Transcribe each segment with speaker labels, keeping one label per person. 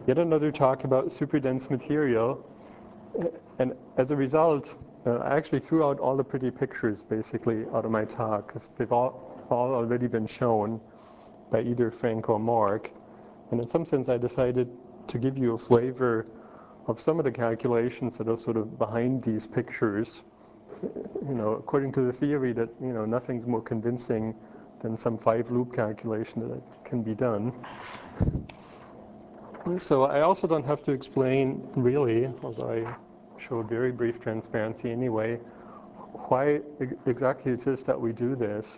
Speaker 1: yet another talk about superdense material. And as a result, I actually threw out all the pretty pictures basically out of my talk because they've all already been shown by either Frank or Mark. And in some sense, I decided to give you a flavor of some of the calculations that are sort of behind these pictures. According to the theory that, nothing's more convincing than some 5-loop calculation that can be done. So I also don't have to explain really, although I show a very brief transparency anyway, why exactly it is that we do this.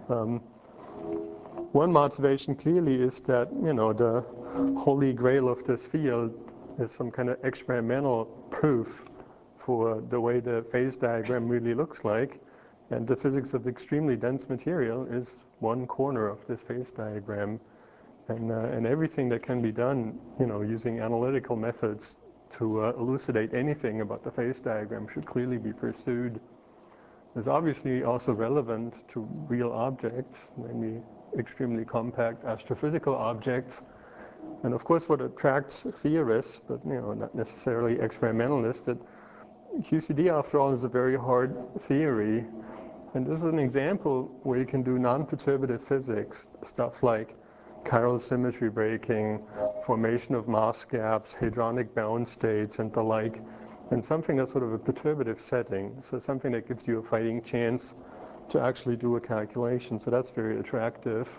Speaker 1: One motivation clearly is that, the holy grail of this field is some kind of experimental proof for the way the phase diagram really looks like. And the physics of extremely dense material is one corner of this phase diagram. And everything that can be done, using analytical methods to elucidate anything about the phase diagram should clearly be pursued. It's obviously also relevant to real objects, namely extremely compact astrophysical objects. And of course, what attracts theorists, but not necessarily experimentalists, that QCD, after all, is a very hard theory. And this is an example where you can do non-perturbative physics, stuff like chiral symmetry breaking, formation of mass gaps, hadronic bound states, and the like, and something that's sort of a perturbative setting, so something that gives you a fighting chance to actually do a calculation. So that's very attractive.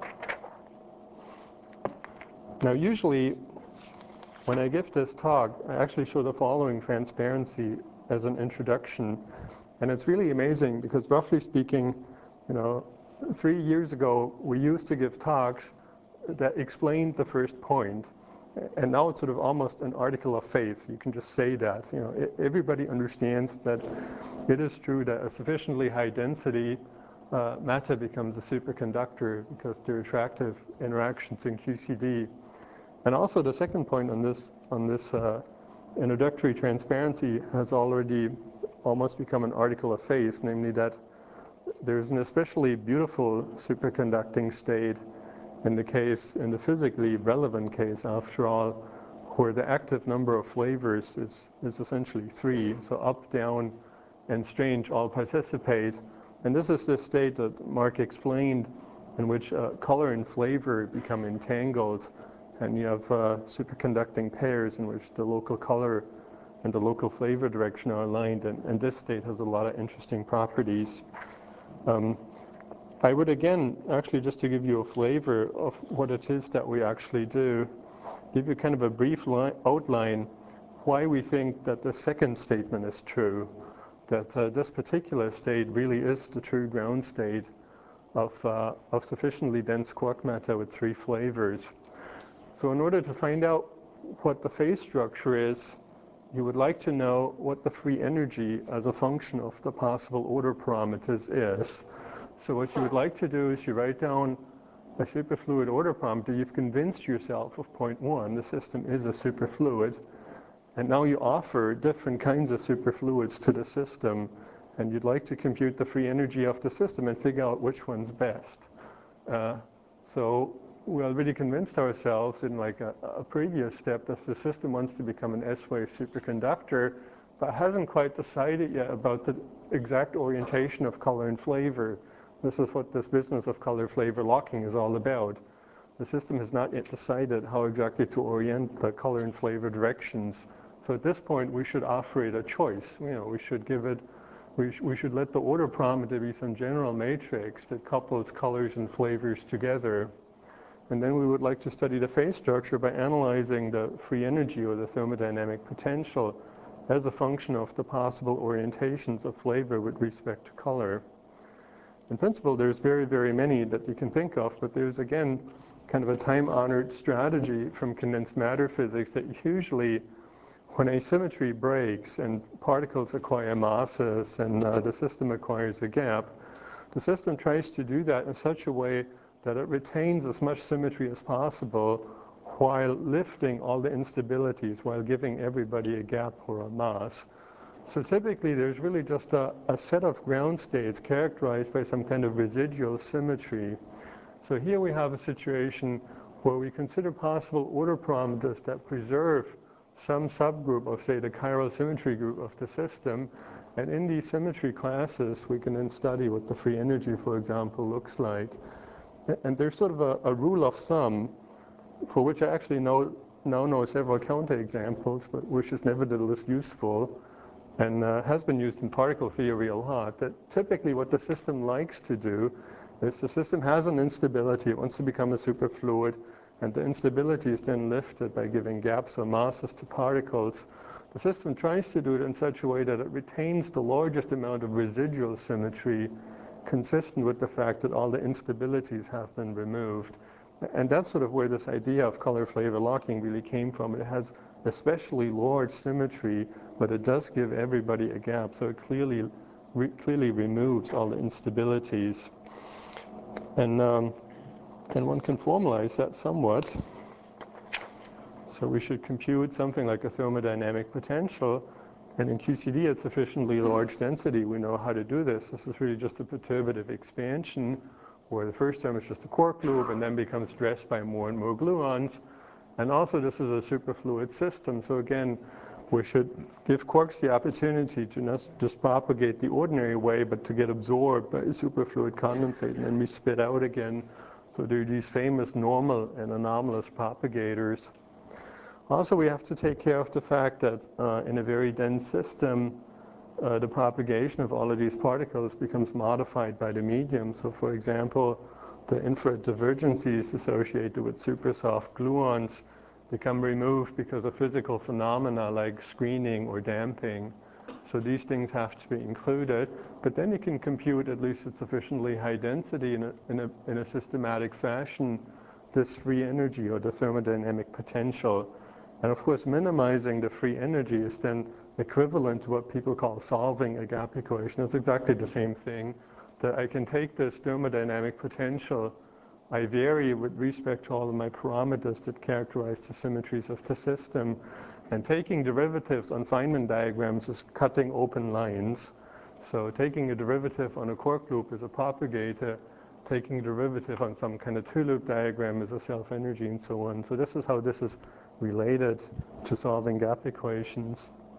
Speaker 1: Now, usually, when I give this talk, I actually show the following transparency as an introduction. And it's really amazing because, roughly speaking, 3 years ago, we used to give talks that explained the first point. And now it's sort of almost an article of faith. You can just say that. Everybody understands that it is true that a sufficiently high density matter becomes a superconductor because there are attractive interactions in QCD. And also the second point on this introductory transparency has already almost become an article of faith, namely that there's an especially beautiful superconducting state in the physically relevant case, after all, where the active number of flavors is essentially 3. So up, down, and strange all participate. And this is the state that Mark explained, in which color and flavor become entangled, and you have superconducting pairs in which the local color and the local flavor direction are aligned, and this state has a lot of interesting properties. I would again, actually, just to give you a flavor of what it is that we actually do, give you kind of a brief outline why we think that the second statement is true, that this particular state really is the true ground state of sufficiently dense quark matter with 3 flavors. So in order to find out what the phase structure is, you would like to know what the free energy as a function of the possible order parameters is. So what you would like to do is you write down a superfluid order parameter. You've convinced yourself of point 1, the system is a superfluid, and now you offer different kinds of superfluids to the system, and you'd like to compute the free energy of the system and figure out which one's best. So we already convinced ourselves in like a previous step that the system wants to become an S-wave superconductor, but hasn't quite decided yet about the exact orientation of color and flavor. This is what this business of color flavor locking is all about. The system has not yet decided how exactly to orient the color and flavor directions. So at this point, we should offer it a choice. We should give it, we should let the order parameter be some general matrix that couples colors and flavors together. And then we would like to study the phase structure by analyzing the free energy or the thermodynamic potential as a function of the possible orientations of flavor with respect to color. In principle, there's very, very many that you can think of, but there's, again, kind of a time-honored strategy from condensed matter physics that usually, when asymmetry breaks and particles acquire masses and the system acquires a gap, the system tries to do that in such a way that it retains as much symmetry as possible while lifting all the instabilities, while giving everybody a gap or a mass. So typically there's really just a set of ground states characterized by some kind of residual symmetry. So here we have a situation where we consider possible order parameters that preserve some subgroup of, say, the chiral symmetry group of the system. And in these symmetry classes, we can then study what the free energy, for example, looks like. And there's sort of a rule of thumb, for which I actually now know several counterexamples, but which is nevertheless useful, and has been used in particle theory a lot, that typically what the system likes to do is the system has an instability, it wants to become a superfluid, and the instability is then lifted by giving gaps or masses to particles. The system tries to do it in such a way that it retains the largest amount of residual symmetry, consistent with the fact that all the instabilities have been removed. And that's sort of where this idea of color flavor locking really came from. It has especially large symmetry, but it does give everybody a gap, so it clearly removes all the instabilities. And one can formalize that somewhat. So we should compute something like a thermodynamic potential, and in QCD at sufficiently large density, we know how to do this. This is really just a perturbative expansion, where the first term is just a quark loop and then becomes stressed by more and more gluons. And also this is a superfluid system, so again, we should give quarks the opportunity to not just propagate the ordinary way, but to get absorbed by a superfluid condensate and then be spit out again. So there are these famous normal and anomalous propagators. Also, we have to take care of the fact that in a very dense system, the propagation of all of these particles becomes modified by the medium. So for example, the infrared divergencies associated with super soft gluons become removed because of physical phenomena like screening or damping. So these things have to be included, but then you can compute, at least at sufficiently high density in a systematic fashion, this free energy or the thermodynamic potential. And of course, minimizing the free energy is then equivalent to what people call solving a gap equation. It's exactly the same thing, that I can take this thermodynamic potential, I vary with respect to all of my parameters that characterize the symmetries of the system, and taking derivatives on Feynman diagrams is cutting open lines. So taking a derivative on a quark loop is a propagator, taking a derivative on some kind of two-loop diagram is a self-energy, and so on. So this is how this is related to solving gap equations.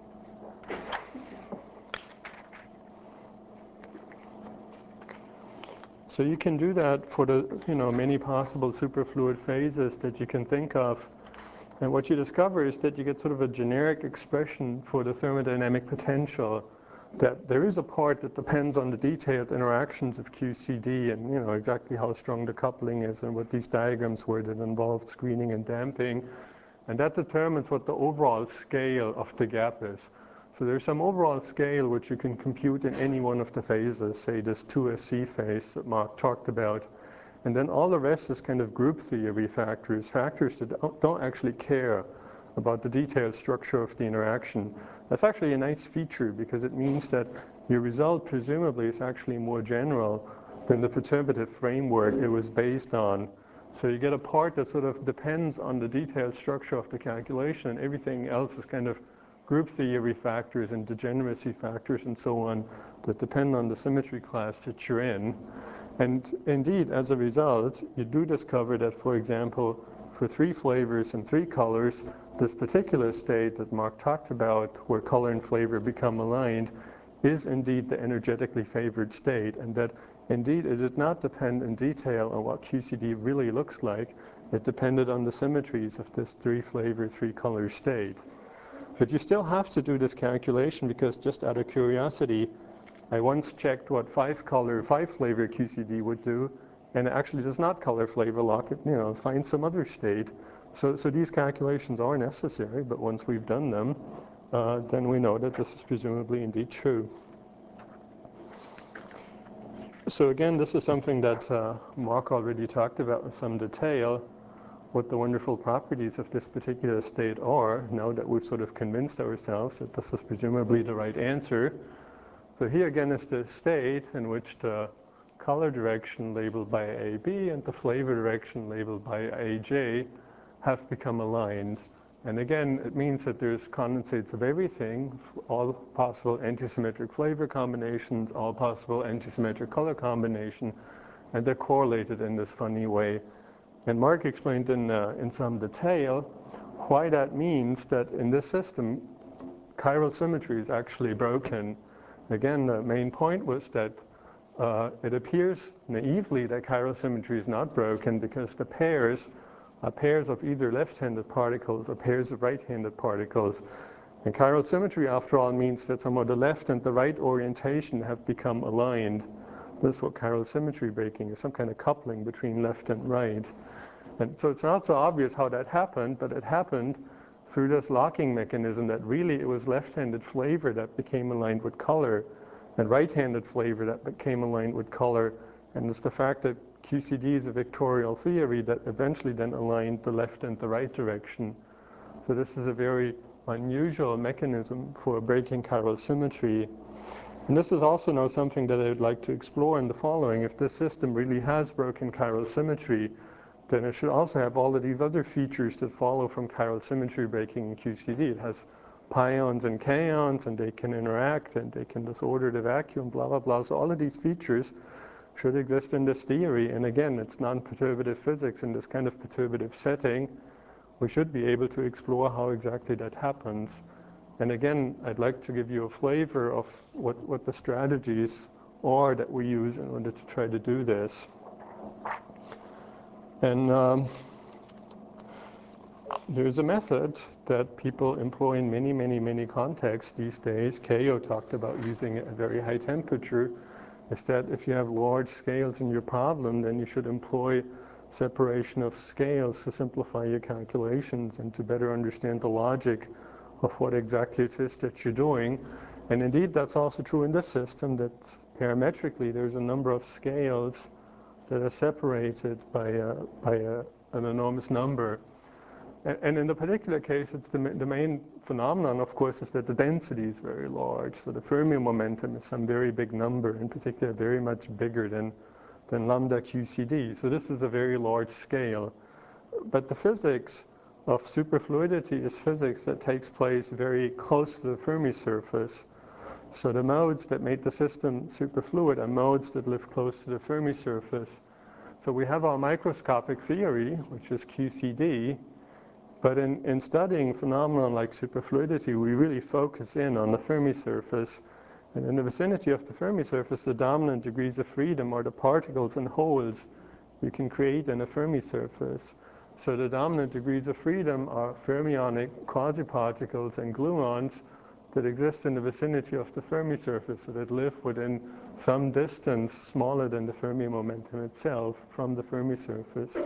Speaker 1: So you can do that for the many possible superfluid phases that you can think of. And what you discover is that you get sort of a generic expression for the thermodynamic potential, that there is a part that depends on the detailed interactions of QCD and exactly how strong the coupling is and what these diagrams were that involved screening and damping. And that determines what the overall scale of the gap is. So there's some overall scale which you can compute in any one of the phases, say this 2SC phase that Mark talked about. And then all the rest is kind of group theory factors that don't actually care about the detailed structure of the interaction. That's actually a nice feature because it means that your result presumably is actually more general than the perturbative framework it was based on. So you get a part that sort of depends on the detailed structure of the calculation, and everything else is kind of group theory factors and degeneracy factors and so on that depend on the symmetry class that you're in. And indeed, as a result, you do discover that, for example, for 3 flavors and 3 colors, this particular state that Mark talked about, where color and flavor become aligned, is indeed the energetically favored state, and that indeed it did not depend in detail on what QCD really looks like. It depended on the symmetries of this 3 flavor, 3 color state. But you still have to do this calculation because, just out of curiosity, I once checked what 5 flavor QCD would do, and it actually does not color flavor lock it, find some other state. So these calculations are necessary, but once we've done them, then we know that this is presumably indeed true. So again, this is something that Mark already talked about in some detail, what the wonderful properties of this particular state are, now that we've sort of convinced ourselves that this is presumably the right answer. So here again is the state in which the color direction labeled by AB and the flavor direction labeled by AJ have become aligned. And again, it means that there's condensates of everything, all possible antisymmetric flavor combinations, all possible antisymmetric color combination, and they're correlated in this funny way. And Mark explained in some detail why that means that in this system, chiral symmetry is actually broken. Again, the main point was that it appears naively that chiral symmetry is not broken because the pairs are pairs of either left-handed particles or pairs of right-handed particles. And chiral symmetry, after all, means that somehow the left and the right orientation have become aligned. This is what chiral symmetry breaking is, some kind of coupling between left and right. And so it's not so obvious how that happened, but it happened through this locking mechanism that really it was left-handed flavor that became aligned with color and right-handed flavor that became aligned with color. And it's the fact that QCD is a vectorial theory that eventually then aligned the left and the right direction. So this is a very unusual mechanism for breaking chiral symmetry. And this is also now something that I would like to explore in the following. If this system really has broken chiral symmetry, then it should also have all of these other features that follow from chiral symmetry breaking in QCD. It has pions and kaons, and they can interact, and they can disorder the vacuum, blah, blah, blah. So all of these features should exist in this theory. And again, it's non-perturbative physics in this kind of perturbative setting. We should be able to explore how exactly that happens. And again, I'd like to give you a flavor of what the strategies are that we use in order to try to do this. And there's a method that people employ in many, many, many contexts these days. Keio talked about using it at very high temperature. Is that if you have large scales in your problem, then you should employ separation of scales to simplify your calculations and to better understand the logic of what exactly it is that you're doing. And indeed, that's also true in this system, that parametrically there's a number of scales that are separated by an enormous number. And in the particular case, it's the main phenomenon, of course, is that the density is very large. So the Fermi momentum is some very big number, in particular very much bigger than lambda QCD. So this is a very large scale. But the physics of superfluidity is physics that takes place very close to the Fermi surface. So the modes that make the system superfluid are modes that live close to the Fermi surface. So we have our microscopic theory, which is QCD, but in studying phenomena like superfluidity, we really focus in on the Fermi surface. And in the vicinity of the Fermi surface, the dominant degrees of freedom are the particles and holes you can create in a Fermi surface. So the dominant degrees of freedom are fermionic quasiparticles and gluons that exist in the vicinity of the Fermi surface, so that live within some distance smaller than the Fermi momentum itself from the Fermi surface.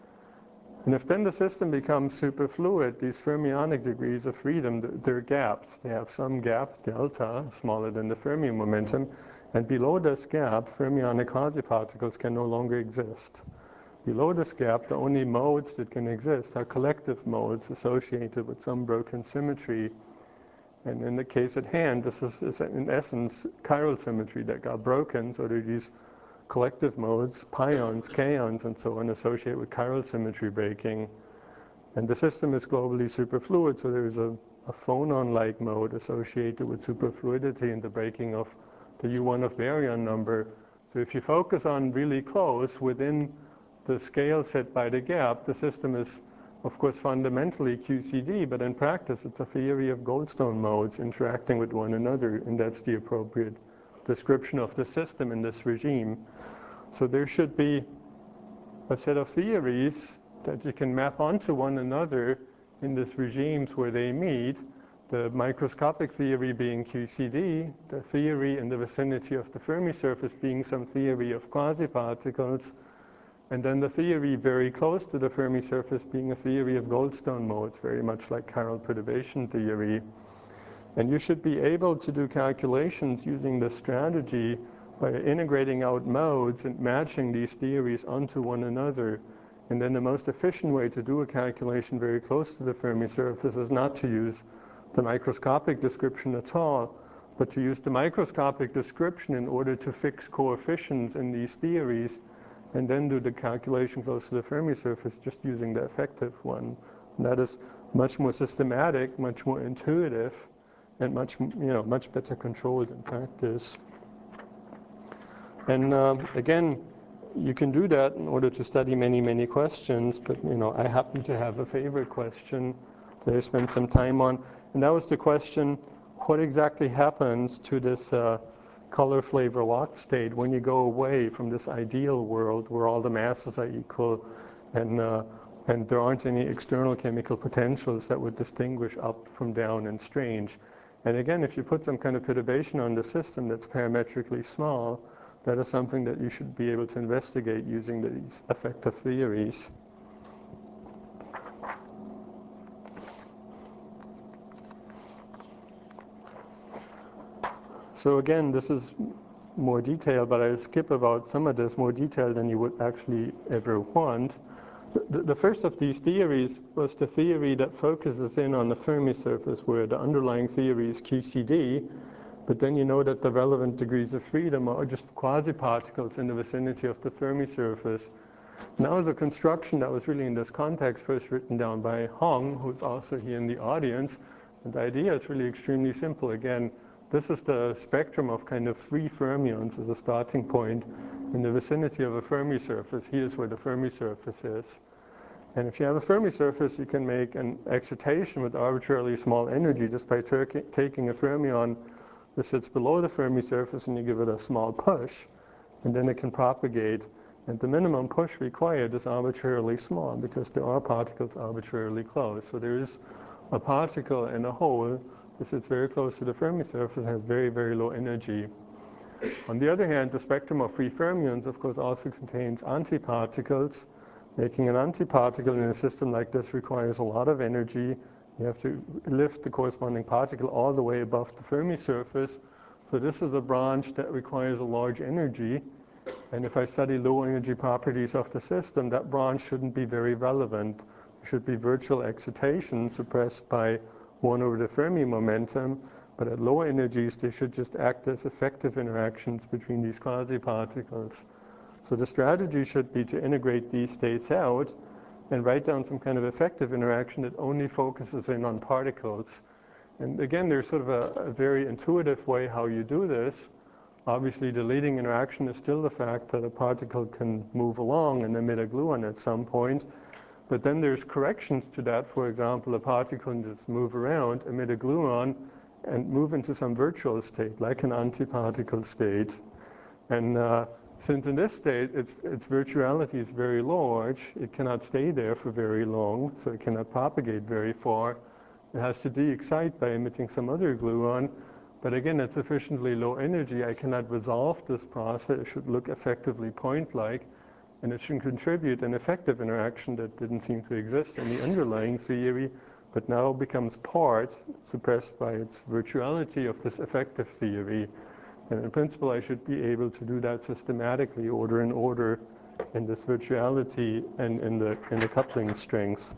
Speaker 1: And if then the system becomes superfluid, these fermionic degrees of freedom, they're gapped. They have some gap, delta, smaller than the Fermi momentum, and below this gap, fermionic quasiparticles can no longer exist. Below this gap, the only modes that can exist are collective modes associated with some broken symmetry. And in the case at hand, this is in essence chiral symmetry that got broken, so there are these collective modes, pions, kaons, and so on, associated with chiral symmetry breaking. And the system is globally superfluid, so there's a phonon-like mode associated with superfluidity and the breaking of the U1 of baryon number. So if you focus on really close within the scale set by the gap, the system is, of course, fundamentally QCD, but in practice it's a theory of Goldstone modes interacting with one another, and that's the appropriate description of the system in this regime. So there should be a set of theories that you can map onto one another in these regimes where they meet, the microscopic theory being QCD, the theory in the vicinity of the Fermi surface being some theory of quasiparticles, and then the theory very close to the Fermi surface being a theory of Goldstone modes, very much like chiral perturbation theory. And you should be able to do calculations using this strategy by integrating out modes and matching these theories onto one another. And then the most efficient way to do a calculation very close to the Fermi surface is not to use the microscopic description at all, but to use the microscopic description in order to fix coefficients in these theories, and then do the calculation close to the Fermi surface just using the effective one. And that is much more systematic, much more intuitive, and much better controlled in practice. And again, you can do that in order to study many, many questions, but I happen to have a favorite question that I spent some time on, and that was the question, what exactly happens to this color flavor locked state when you go away from this ideal world where all the masses are equal and there aren't any external chemical potentials that would distinguish up from down and strange. And again, if you put some kind of perturbation on the system that's parametrically small, that is something that you should be able to investigate using these effective theories. So again, this is more detail, but I'll skip about some of this more detail than you would actually ever want. The first of these theories was the theory that focuses in on the Fermi surface, where the underlying theory is QCD, but then you know that the relevant degrees of freedom are just quasi-particles in the vicinity of the Fermi surface. And that was a construction that was really in this context first written down by Hong, who's also here in the audience. And the idea is really extremely simple. Again, this is the spectrum of kind of free fermions as a starting point in the vicinity of a Fermi surface. Here's where the Fermi surface is. And if you have a Fermi surface, you can make an excitation with arbitrarily small energy just by taking a fermion that sits below the Fermi surface and you give it a small push, and then it can propagate. And the minimum push required is arbitrarily small because there are particles arbitrarily close. So there is a particle in a hole that sits very close to the Fermi surface and has very, very low energy. On the other hand, the spectrum of free fermions, of course, also contains antiparticles. Making an antiparticle in a system like this requires a lot of energy. You have to lift the corresponding particle all the way above the Fermi surface. So this is a branch that requires a large energy. And if I study low energy properties of the system, that branch shouldn't be very relevant. There should be virtual excitation suppressed by 1 over the Fermi momentum. But at low energies, they should just act as effective interactions between these quasi-particles. So the strategy should be to integrate these states out and write down some kind of effective interaction that only focuses in on particles. And again, there's sort of a very intuitive way how you do this. Obviously, the leading interaction is still the fact that a particle can move along and emit a gluon at some point. But then there's corrections to that. For example, a particle can just move around, emit a gluon, and move into some virtual state, like an antiparticle state. And since in this state, its virtuality is very large, it cannot stay there for very long, so it cannot propagate very far. It has to de-excite by emitting some other gluon. But again, at sufficiently low energy, I cannot resolve this process. It should look effectively point-like, and it should contribute an effective interaction that didn't seem to exist in the underlying theory, but now becomes part, suppressed by its virtuality, of this effective theory. And in principle, I should be able to do that systematically, order in order, in this virtuality and in the coupling strengths.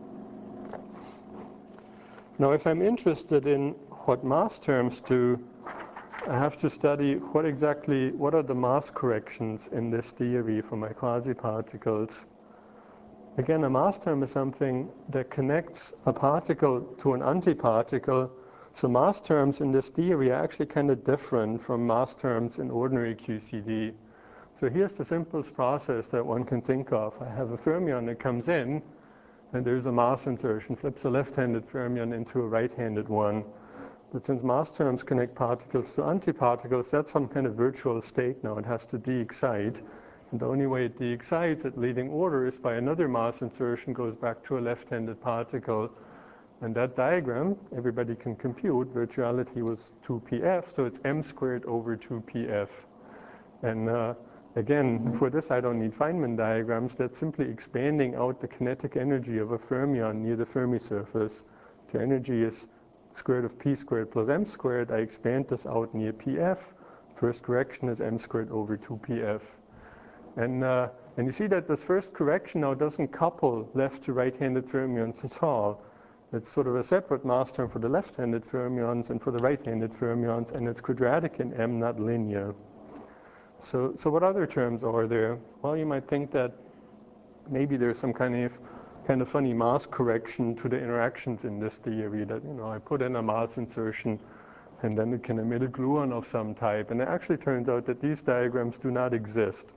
Speaker 1: Now, if I'm interested in what mass terms do, I have to study what are the mass corrections in this theory for my quasi-particles. Again, a mass term is something that connects a particle to an antiparticle. So mass terms in this theory are actually kind of different from mass terms in ordinary QCD. So here's the simplest process that one can think of. I have a fermion that comes in, and there's a mass insertion, flips a left-handed fermion into a right-handed one. But since mass terms connect particles to antiparticles, that's some kind of virtual state now. It has to de-excite. And the only way it de-excites at leading order is by another mass insertion goes back to a left-handed particle. And that diagram, everybody can compute, virtuality was 2pf, so it's m squared over 2pf. And again, for this I don't need Feynman diagrams. That's simply expanding out the kinetic energy of a fermion near the Fermi surface. The energy is square root of p squared plus m squared. I expand this out near pf. First correction is m squared over 2pf. And you see that this first correction now doesn't couple left to right-handed fermions at all. It's sort of a separate mass term for the left-handed fermions and for the right-handed fermions, and it's quadratic in m, not linear. So what other terms are there? Well, you might think that maybe there's some kind of funny mass correction to the interactions in this theory, that I put in a mass insertion and then it can emit a gluon of some type. And it actually turns out that these diagrams do not exist.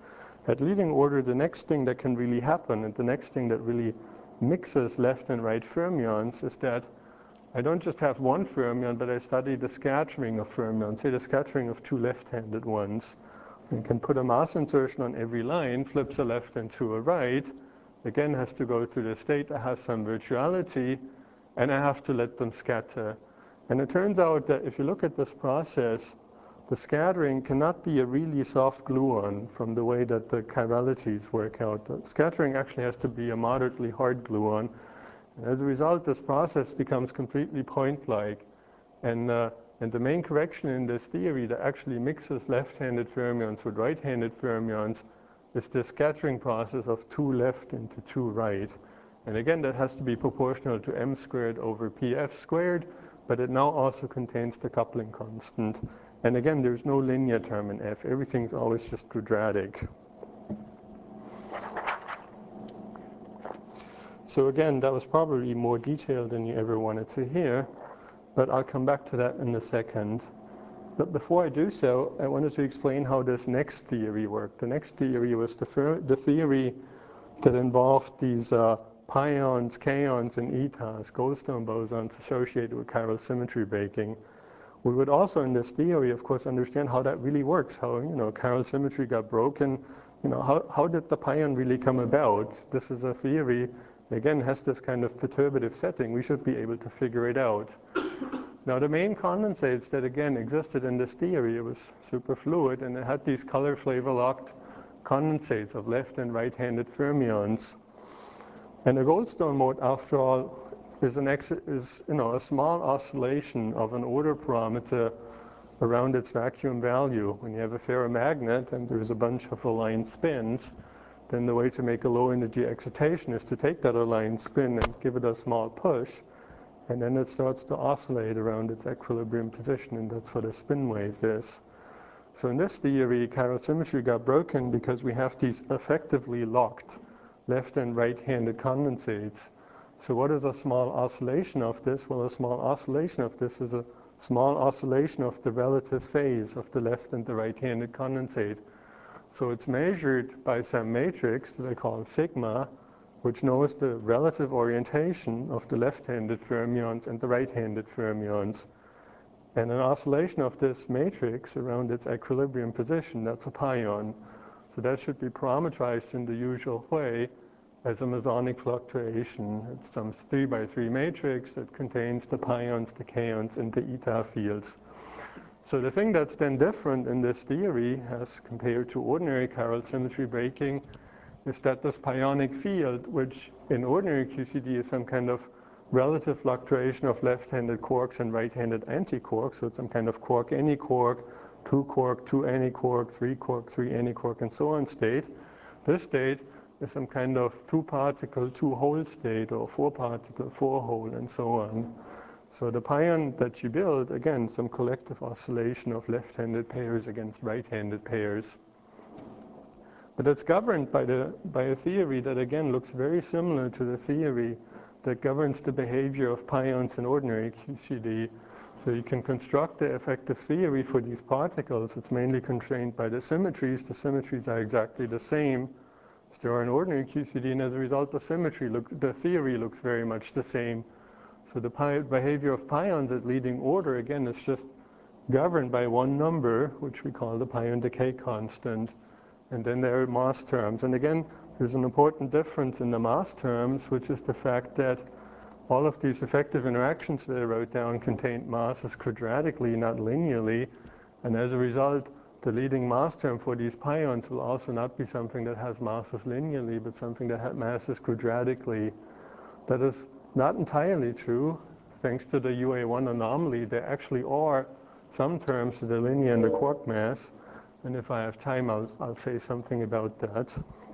Speaker 1: At leading order, the next thing that can really happen, and the next thing that really mixes left and right fermions, is that I don't just have one fermion, but I study the scattering of fermions, say the scattering of two left-handed ones. You can put a mass insertion on every line, flips a left and to a right, again has to go through the state that has some virtuality, and I have to let them scatter. And it turns out that if you look at this process, the scattering cannot be a really soft gluon from the way that the chiralities work out. The scattering actually has to be a moderately hard gluon. And as a result, this process becomes completely point-like. And the main correction in this theory that actually mixes left-handed fermions with right-handed fermions is the scattering process of 2 left into 2 right. And again, that has to be proportional to m squared over pf squared, but it now also contains the coupling constant. And again, there's no linear term in f. Everything's always just quadratic. So again, that was probably more detailed than you ever wanted to hear, but I'll come back to that in a second. But before I do so, I wanted to explain how this next theory worked. The next theory was the theory that involved these pions, kaons, and etas, Goldstone bosons associated with chiral symmetry breaking. We would also, in this theory, of course, understand how that really works, how, chiral symmetry got broken. How did the pion really come about? This is a theory, again, has this kind of perturbative setting. We should be able to figure it out. Now, the main condensates that, again, existed in this theory, it was superfluid, and it had these color flavor locked condensates of left and right-handed fermions. And a Goldstone mode, after all, is a small oscillation of an order parameter around its vacuum value. When you have a ferromagnet and there's a bunch of aligned spins, then the way to make a low energy excitation is to take that aligned spin and give it a small push, and then it starts to oscillate around its equilibrium position, and that's what a spin wave is. So in this theory, chiral symmetry got broken because we have these effectively locked left and right-handed condensates. So what is a small oscillation of this? Well, a small oscillation of this is a small oscillation of the relative phase of the left and the right-handed condensate. So it's measured by some matrix that I call sigma, which knows the relative orientation of the left-handed fermions and the right-handed fermions. And an oscillation of this matrix around its equilibrium position, that's a pion. So that should be parametrized in the usual way as a mesonic fluctuation. It's some 3x3 matrix that contains the pions, the kaons, and the eta fields. So the thing that's then different in this theory as compared to ordinary chiral symmetry breaking is that this pionic field, which in ordinary QCD is some kind of relative fluctuation of left-handed quarks and right-handed antiquarks, so it's some kind of quark any quark, 2 quark, 2 antiquark, 3 quark, 3 antiquark, and so on state. This state is some kind of 2-particle, 2-hole state, or 4-particle, 4-hole, and so on. So the pion that you build, again, some collective oscillation of left-handed pairs against right-handed pairs. But it's governed by a theory that, again, looks very similar to the theory that governs the behavior of pions in ordinary QCD. So you can construct the effective theory for these particles. It's mainly constrained by the symmetries. The symmetries are exactly the same as they are in ordinary QCD, and as a result, the theory looks very much the same. So the behavior of pions at leading order, again, is just governed by one number, which we call the pion decay constant. And then there are mass terms. And again, there's an important difference in the mass terms, which is the fact that all of these effective interactions that I wrote down contain masses quadratically, not linearly. And as a result, the leading mass term for these pions will also not be something that has masses linearly, but something that has masses quadratically. That is not entirely true. Thanks to the UA1 anomaly, there actually are some terms of the linear and the quark mass. And if I have time, I'll say something about that.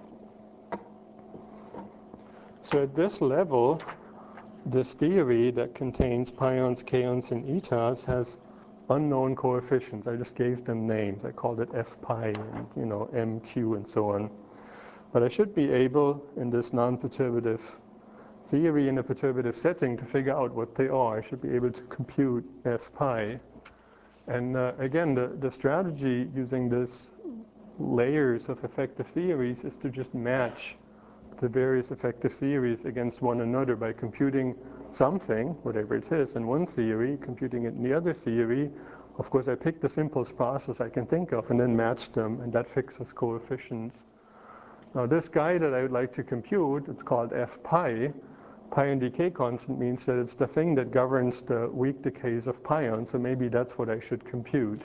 Speaker 1: So at this level, this theory that contains pions, kaons, and etas has unknown coefficients. I just gave them names. I called it f pi and m, q, and so on. But I should be able, in this non-perturbative theory in a perturbative setting, to figure out what they are. I should be able to compute f pi. And again, the strategy using this layers of effective theories is to just match the various effective theories against one another by computing something, whatever it is, in one theory, computing it in the other theory. Of course, I pick the simplest process I can think of and then match them, and that fixes coefficients. Now this guy that I would like to compute, it's called f pi. Pion decay constant means that it's the thing that governs the weak decays of pion, so maybe that's what I should compute.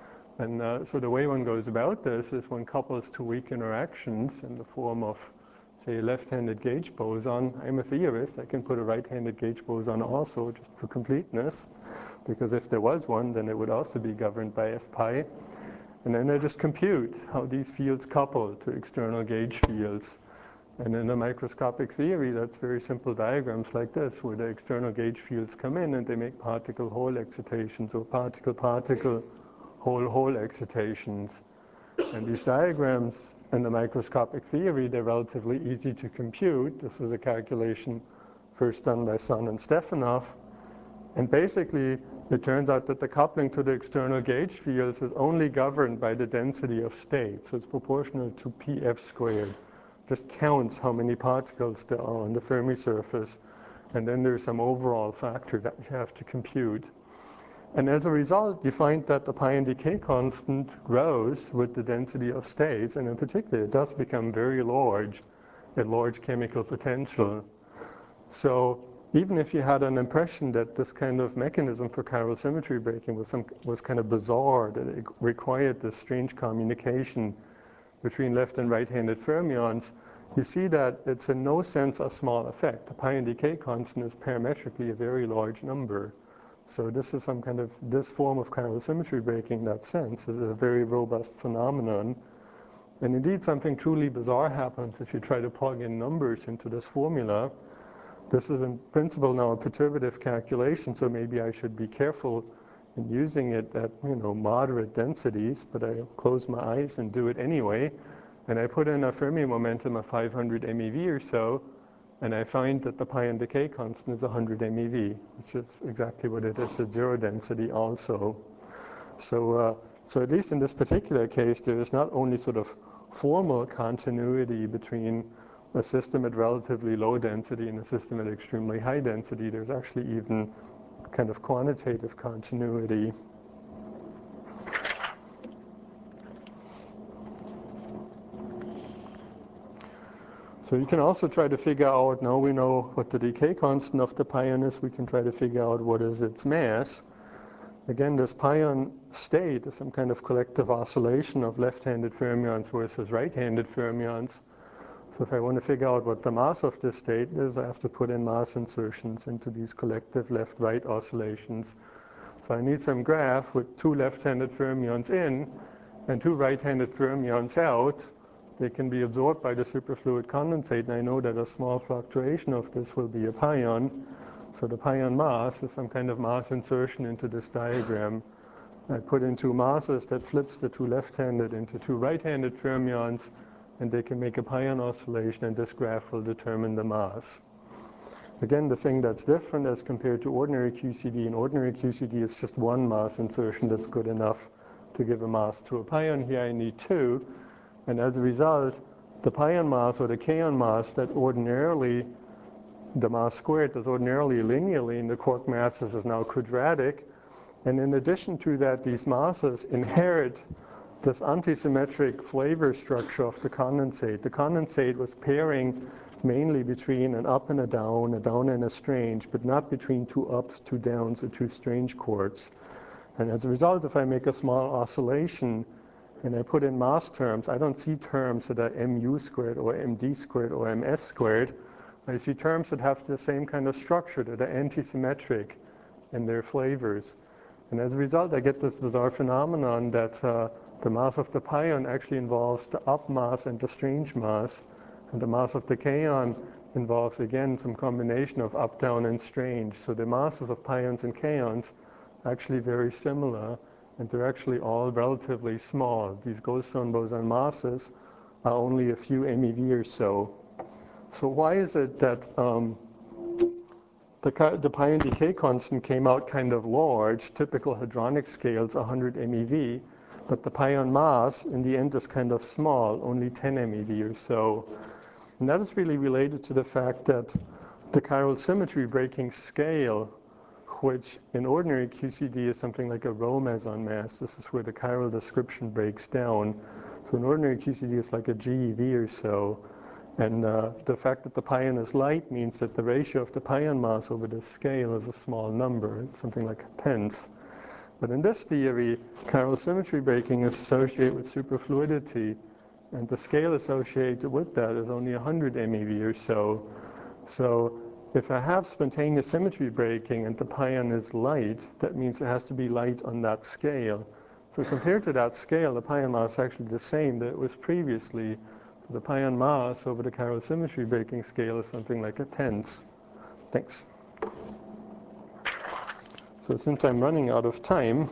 Speaker 1: And so the way one goes about this is one couples two weak interactions in the form of, say, a left-handed gauge boson. I'm a theorist, I can put a right-handed gauge boson also, just for completeness, because if there was one, then it would also be governed by f pi. And then I just compute how these fields couple to external gauge fields. And in a microscopic theory, that's very simple diagrams like this, where the external gauge fields come in and they make particle-hole excitations or particle-particle hole-hole excitations. And these diagrams in the microscopic theory, they're relatively easy to compute. This is a calculation first done by Sun and Stefanov. And basically, it turns out that the coupling to the external gauge fields is only governed by the density of state. So it's proportional to pf squared. Just counts how many particles there are on the Fermi surface. And then there's some overall factor that you have to compute. And as a result, you find that the pion decay constant grows with the density of states, and in particular, it does become very large at large chemical potential. So even if you had an impression that this kind of mechanism for chiral symmetry breaking was kind of bizarre, that it required this strange communication between left and right-handed fermions, you see that it's in no sense a small effect. The pion decay constant is parametrically a very large number. So this is this form of chiral symmetry breaking in that sense is a very robust phenomenon. And indeed, something truly bizarre happens if you try to plug in numbers into this formula. This is in principle now a perturbative calculation, so maybe I should be careful in using it at moderate densities, but I close my eyes and do it anyway. And I put in a Fermi momentum of 500 MeV or so, and I find that the pion decay constant is 100 MeV, which is exactly what it is at zero density also. So at least in this particular case, there is not only sort of formal continuity between a system at relatively low density and a system at extremely high density, there's actually even kind of quantitative continuity. So you can also try to figure out, now we know what the decay constant of the pion is, we can try to figure out what is its mass. Again, this pion state is some kind of collective oscillation of left-handed fermions versus right-handed fermions. So if I want to figure out what the mass of this state is, I have to put in mass insertions into these collective left-right oscillations. So I need some graph with two left-handed fermions in and two right-handed fermions out. They can be absorbed by the superfluid condensate, and I know that a small fluctuation of this will be a pion. So the pion mass is some kind of mass insertion into this diagram. I put in two masses that flips the two left-handed into two right-handed fermions, and they can make a pion oscillation, and this graph will determine the mass. Again, the thing that's different as compared to ordinary QCD, in ordinary QCD it's just one mass insertion that's good enough to give a mass to a pion. Here I need two, and as a result, the pion mass or the kaon mass that ordinarily, the mass squared that's ordinarily linearly in the quark masses is now quadratic. And in addition to that, these masses inherit this antisymmetric flavor structure of the condensate. The condensate was pairing mainly between an up and a down and a strange, but not between two ups, two downs, or two strange quarks. And as a result, if I make a small oscillation and I put in mass terms, I don't see terms that are mu squared or md squared or ms squared. I see terms that have the same kind of structure, that are antisymmetric in their flavors. And as a result, I get this bizarre phenomenon that the mass of the pion actually involves the up mass and the strange mass, and the mass of the kaon involves, again, some combination of up, down, and strange. So the masses of pions and kaons are actually very similar, and they're actually all relatively small. These Goldstone boson masses are only a few MeV or so. So why is it that the pion decay constant came out kind of large, typical hadronic scales 100 MeV, but the pion mass in the end is kind of small, only 10 MeV or so. And that is really related to the fact that the chiral symmetry breaking scale, which in ordinary QCD is something like a rho meson mass. This is where the chiral description breaks down. So in ordinary QCD it's like a GeV or so. And the fact that the pion is light means that the ratio of the pion mass over the scale is a small number. It's something like a tenth. But in this theory, chiral symmetry breaking is associated with superfluidity, and the scale associated with that is only 100 MeV or so. So if I have spontaneous symmetry breaking and the pion is light, that means it has to be light on that scale. So compared to that scale, the pion mass is actually the same that it was previously. So the pion mass over the chiral symmetry breaking scale is something like a tenth. Thanks. So since I'm running out of time,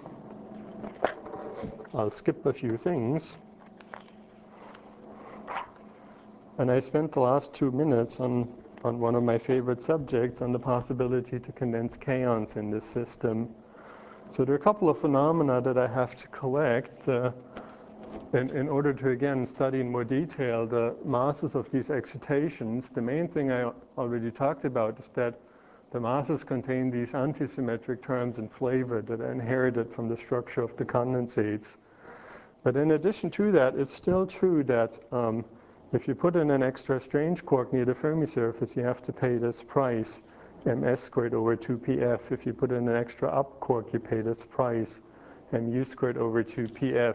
Speaker 1: I'll skip a few things. And I spent the last 2 minutes on one of my favorite subjects, on the possibility to condense kaons in this system. So there are a couple of phenomena that I have to collect in order to, again, study in more detail the masses of these excitations. The main thing I already talked about is that the masses contain these antisymmetric terms in flavor that are inherited from the structure of the condensates. But in addition to that, it's still true that if you put in an extra strange quark near the Fermi surface, you have to pay this price, ms squared over 2pf. If you put in an extra up quark, you pay this price, mu squared over 2pf.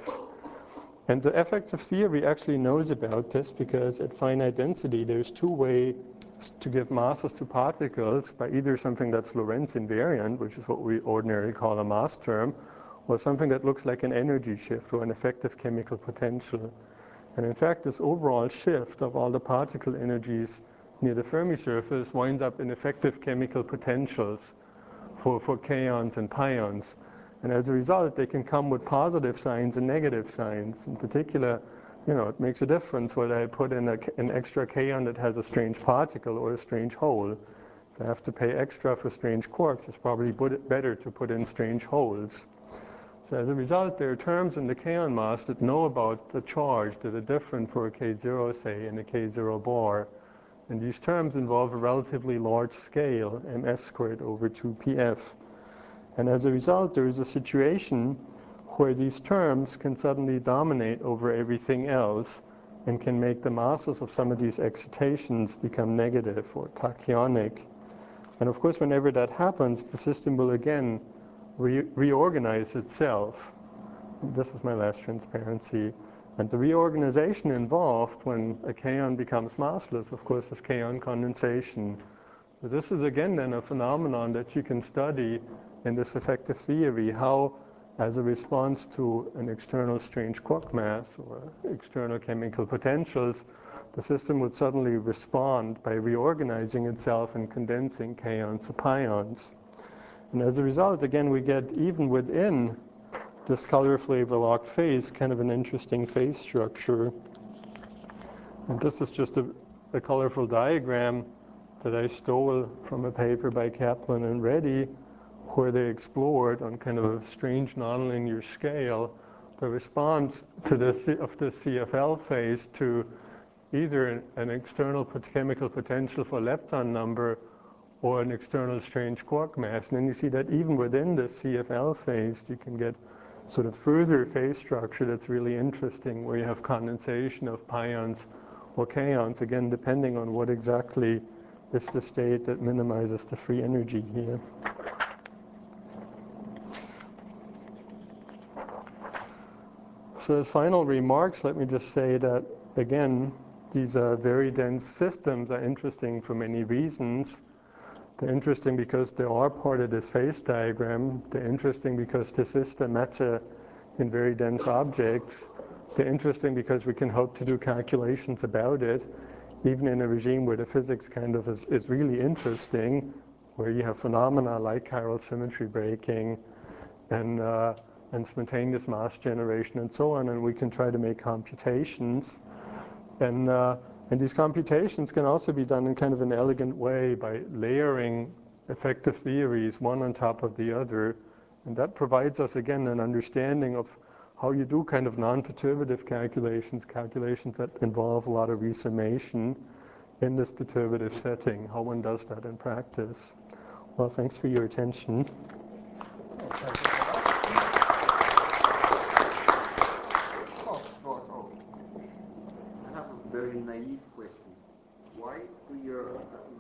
Speaker 1: And the effective theory actually knows about this because at finite density, there's 2 ways to give masses to particles by either something that's Lorentz invariant, which is what we ordinarily call a mass term, or something that looks like an energy shift or an effective chemical potential. And in fact, this overall shift of all the particle energies near the Fermi surface winds up in effective chemical potentials for kaons and pions. And as a result, they can come with positive signs and negative signs. In particular, it makes a difference whether I put in an extra kaon that has a strange particle or a strange hole. If I have to pay extra for strange quarks, it's probably better to put in strange holes. So as a result, there are terms in the kaon mass that know about the charge that are different for a K0, say, and a K0 bar. And these terms involve a relatively large scale, ms squared over 2pf. And as a result, there is a situation where these terms can suddenly dominate over everything else and can make the masses of some of these excitations become negative or tachyonic. And of course, whenever that happens, the system will again reorganize itself. This is my last transparency. And the reorganization involved when a kaon becomes massless, of course, is kaon condensation. So this is again then a phenomenon that you can study in this effective theory, how as a response to an external strange quark mass or external chemical potentials, the system would suddenly respond by reorganizing itself and condensing kaons to pions. And as a result, again, we get, even within this color flavor locked phase, kind of an interesting phase structure. And this is just a colorful diagram that I stole from a paper by Kaplan and Reddy, where they explored on kind of a strange nonlinear scale the response to the CFL phase to either an external chemical potential for lepton number or an external strange quark mass. And then you see that even within the CFL phase, you can get sort of further phase structure that's really interesting, where you have condensation of pions or kaons, again, depending on what exactly is the state that minimizes the free energy here. So as final remarks, let me just say that, again, these very dense systems are interesting for many reasons. They're interesting because they are part of this phase diagram. They're interesting because this is the matter in very dense objects. They're interesting because we can hope to do calculations about it, even in a regime where the physics kind of is really interesting, where you have phenomena like chiral symmetry breaking and spontaneous mass generation and so on, and we can try to make computations. And these computations can also be done in kind of an elegant way by layering effective theories one on top of the other. And that provides us, again, an understanding of how you do kind of non-perturbative calculations that involve a lot of resummation in this perturbative setting, how one does that in practice. Well, thanks for your attention.
Speaker 2: I have a very naive question. Why do your...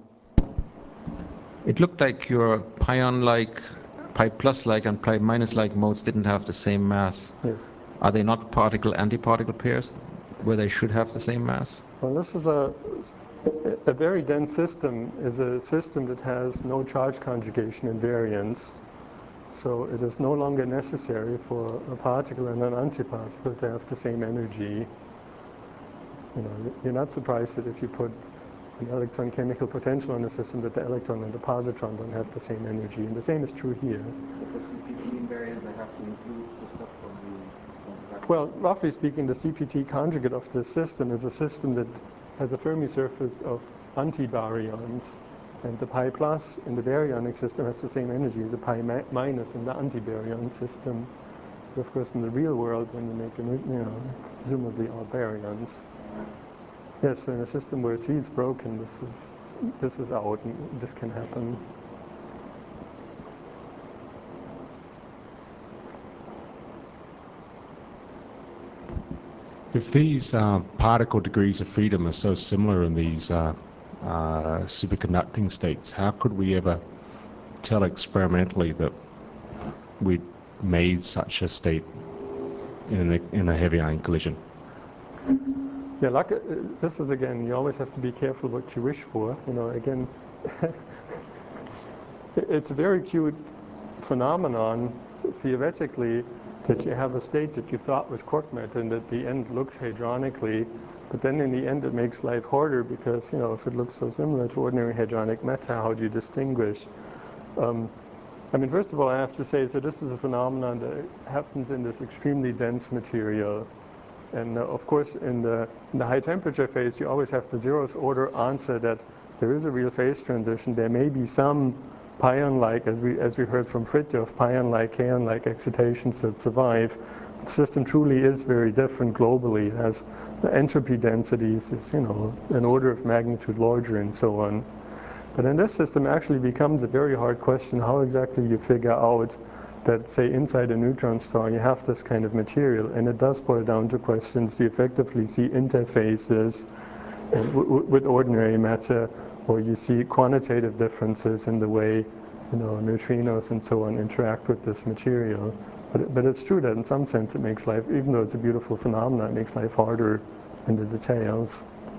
Speaker 2: It looked like your pion-like, pi plus-like, and pi minus-like modes didn't have the same mass.
Speaker 1: Yes.
Speaker 2: Are they not particle-antiparticle pairs where they should have the same mass?
Speaker 1: Well, this is a very dense system is a system that has no charge conjugation invariance. So it is no longer necessary for a particle and an antiparticle to have the same energy. You know, you're not surprised that if you put an electron chemical potential on a system that the electron and the positron don't have the same energy. And the same is true here.
Speaker 2: The CPT invariance, I have to include the stuff from the...
Speaker 1: Well, roughly speaking, the CPT conjugate of this system is a system that has a Fermi surface of antibaryons. And the pi plus in the baryonic system has the same energy as a pi minus in the antibaryon system. But of course, in the real world, when you make it's presumably all baryons. Yes, so in a system where C is broken, this is out, and this can happen.
Speaker 3: If these particle degrees of freedom are so similar in these superconducting states, how could we ever tell experimentally that we made such a state in a heavy ion collision?
Speaker 1: Yeah, this is again, you always have to be careful what you wish for. You know, again, it's a very cute phenomenon, theoretically, that you have a state that you thought was quark matter and at the end looks hadronically, but then in the end it makes life harder because, you know, if it looks so similar to ordinary hadronic matter, how do you distinguish? I mean, first of all, I have to say, so this is a phenomenon that happens in this extremely dense material. And of course, in the high temperature phase, you always have the zeroth order answer that there is a real phase transition. There may be some pion-like, as we heard from Fritjof, pion-like, kaon-like excitations that survive. The system truly is very different globally. It has the entropy densities, is, you know, an order of magnitude larger and so on. But in this system, it actually becomes a very hard question how exactly you figure out that, say, inside a neutron star, you have this kind of material, and it does boil down to questions. You effectively see interfaces with ordinary matter, or you see quantitative differences in the way, you know, neutrinos and so on interact with this material. But it's true that in some sense it makes life, even though it's a beautiful phenomenon, it makes life harder in the details.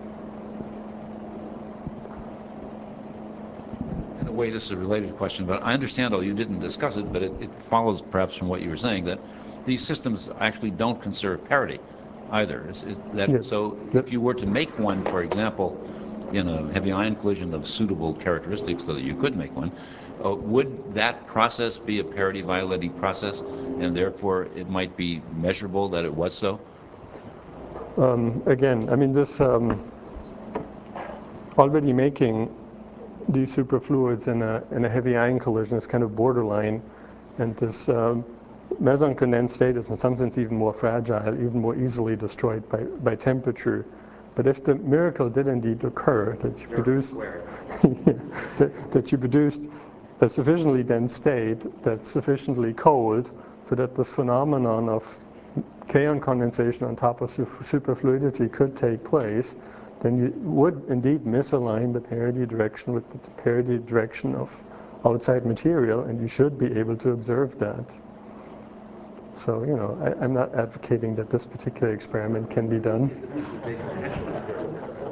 Speaker 4: In a way, this is a related question, but I understand, although you didn't discuss it, but it follows perhaps from what you were saying, that these systems actually don't conserve parity either.
Speaker 1: Yes.
Speaker 4: So if you were to make one, for example, in a heavy ion collision of suitable characteristics so that you could make one, would that process be a parity violating process, and therefore it might be measurable that it was so?
Speaker 1: Again, I mean, this already making these superfluids in a heavy ion collision is kind of borderline, and this meson condensed state is in some sense even more fragile, even more easily destroyed by temperature. But if the miracle did indeed occur, that you produced, that you produced a sufficiently dense state that's sufficiently cold, so that this phenomenon of kaon condensation on top of superfluidity could take place, then you would indeed misalign the parity direction with the parity direction of outside material, and you should be able to observe that. So, you know, I'm not advocating that this particular experiment can be done.